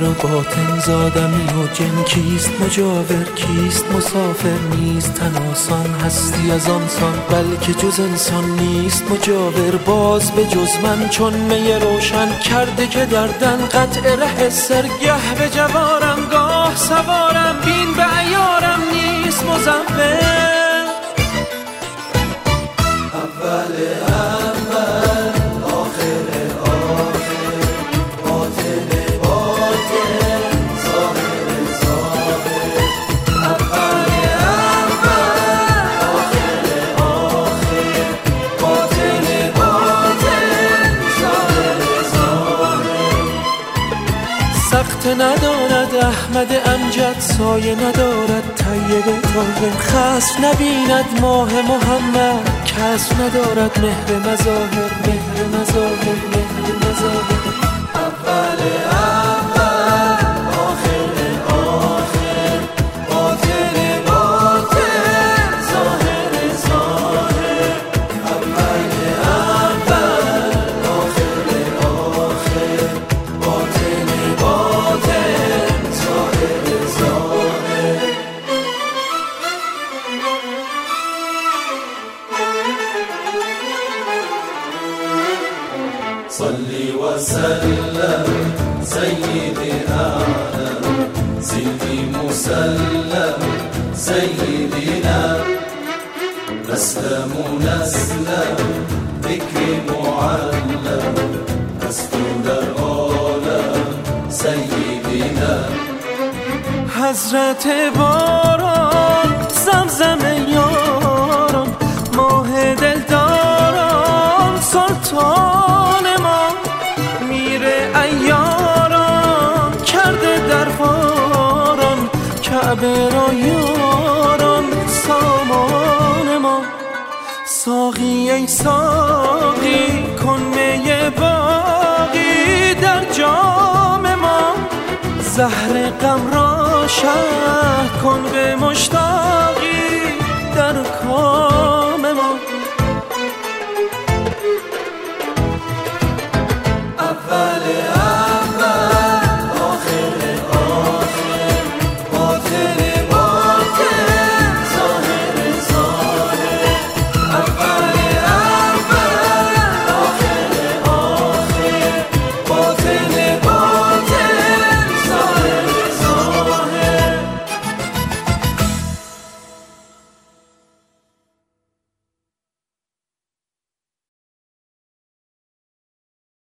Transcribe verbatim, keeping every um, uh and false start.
و باطن زادمی و جن کیست مجاور کیست مسافر نیست تن آسان هستی از آنسان بلکه جز انسان نیست مجاور باز به جز من چون می روشن کرده که دردن قطع ره سرگه به جوارم گاه سوارم بین به عیارم نیست مزور اول اول آخر آخر باطن باطن ظاهر ظاهر اول اول آخر آخر باطن باطن ظاهر ظاهر سخت ندارد احمد امجد سایه ندارد طیب طاهر خصف نبیند ماه محمد کسب ندارد مهر مظاهر مهر مظاهر مهر مظاهر اول اول آخر آخر باطن باطن ظاهر ظاهر اول اول آخر آخر باطن باطن ظاهر ظاهر صلي وسلم سيدي أعلم سيدي مسلم سيدنا نسلم نسلم ذكر معلم مسجود العالم سيدنا حضرت باران زمزم یاران ماه دلداران سلطان ما میره ایاران کرده درباران کعبه را یاران سامان ما ساقی ای ساقی کن می باقی در جام ما زهر غم را شرح کن به مشتاق